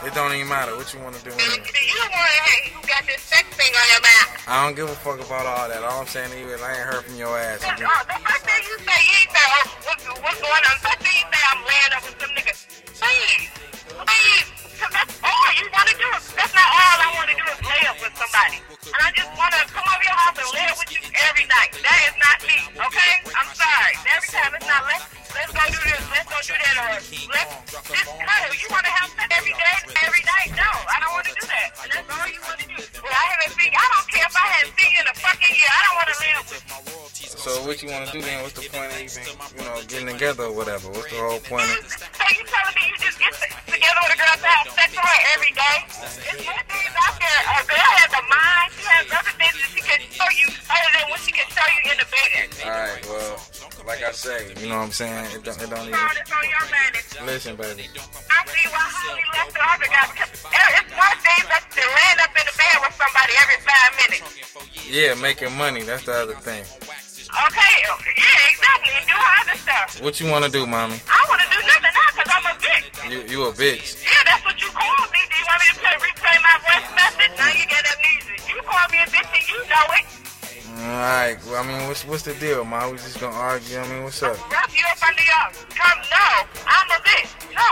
It don't even matter what you want to do. You the one who got this sex thing on your mouth. I don't give a fuck about all that. All I'm saying is I ain't heard from your ass. The first thing you say, you ain't say, oh, what's going on? The first thing you say, I'm laying up with some niggas. Please. Because that's all you want to do. That's not all I want to do is lay up with somebody. And I just want to come over your house and lay up with you every night. That is not me, okay? I'm sorry. Every time it's not let's go do this, let's go do that, or let's just cuddle. You want to have sex every day, every night? No, I don't want to do that. And that's all you want to do. Well, I don't care if I haven't seen you in a fucking year. I don't want to live with you. So what you want to do then? What's the point of even, getting together or whatever? What's the whole point of So you telling me you just get together with a girl to have sex with her every day? There's many things out there. A girl has a mind. She has other things that she can show you other than what she can show you in the bed. Alright, well, like I say, you know what I'm saying? It don't even... It's on your mind. Listen, baby. I see why Holly left the other guy because it's one thing that's to land up in the bed with somebody every 5 minutes. Yeah, making money. That's the other thing. Okay, yeah, exactly. And do other stuff. What you want to do, mommy? I want to do nothing now because I'm a bitch. You a bitch. Yeah, that's what you call me. Do you want me to replay my voice message? Now you get amnesia. You call me a bitch and you know it. Alright, well, I mean, what's the deal, ma? We just gonna argue? I mean, what's up? Rough you up under y'all. No, I'm a bitch. No,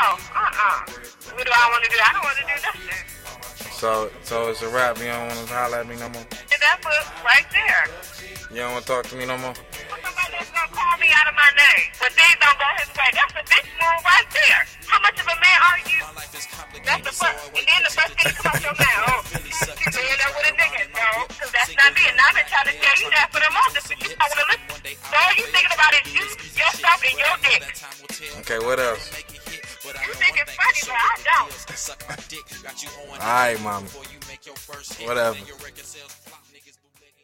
What do I want to do? I don't want to do nothing. So it's a wrap. You don't want to holler at me no more? And that's what, right there. You don't want to talk to me no more? Somebody that's going to call me out of my name. But things don't go his way. That's a bitch move right there. How much of a man are you? That's the first. And then the first thing that comes your mouth. You laying up with a nigga. No, because that's not me. And I've been trying to tell you that for the longest. But you don't want to listen. So all you thinking about is you, yourself, and your dick. Okay, what else? You think it's funny, but I don't. Alright, mommy. Whatever.